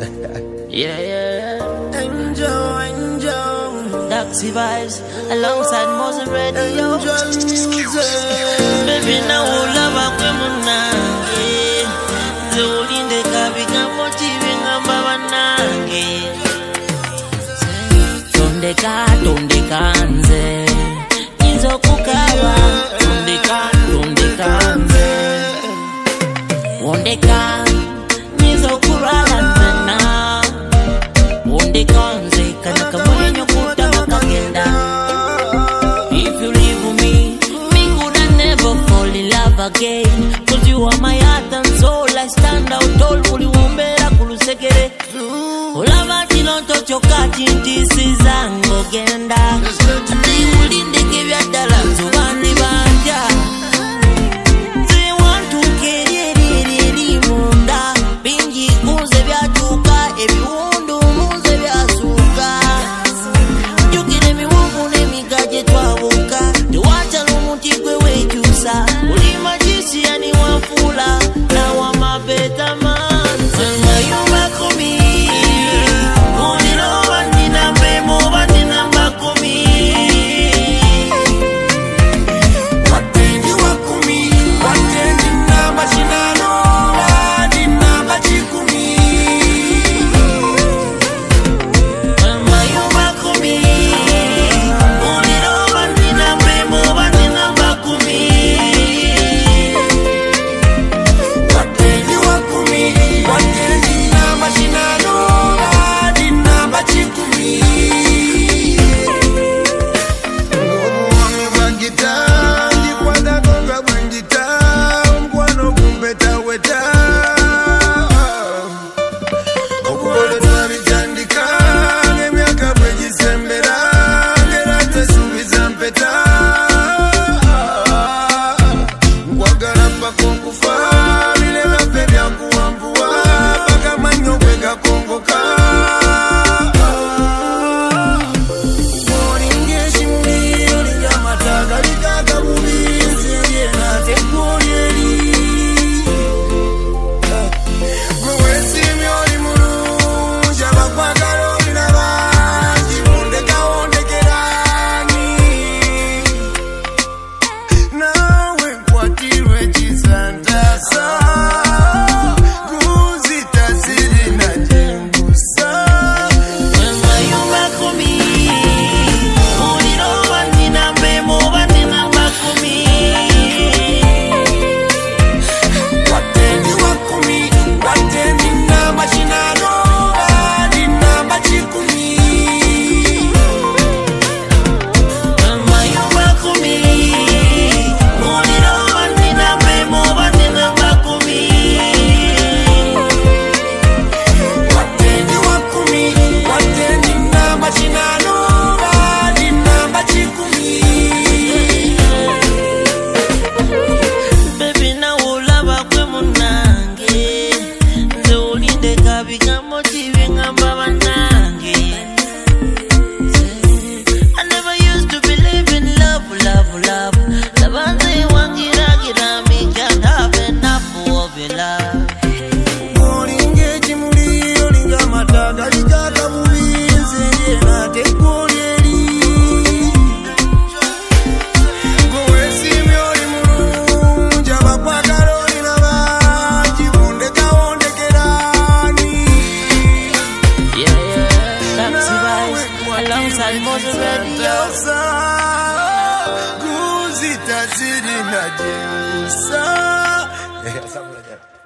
Yeah. Angel. Daxi vibes alongside Moses Radio. Baby, now love akwemunange. Zolinde kabika motivi ngamba banange. Tondeka nze. Nizo kukaba. Tondeka nze. Wondeka. Nizo kurala nzena. Wondeka nze. Kanaka mwenyo kutama kagenda. If you leave me could I never fall in love again. Cause you are my heart and soul. I stand out tall. Kuli wombera kulusekere. Ulava tilonto chokati ntisi zango genda. Ati ulinde kivya dala zubani banja. They want to keriri munda. Bingi kunze vya tuka. Ebi undu munze vya suka. Jukire miwungu ne migaje twabuka. Tuwacha lumutikwe wejusa. Ulima jisi ya ni wafula. Na wamapeta manza. You back on me. Alongside Moses Radio. Guzita ziri na jeusa. Something like that.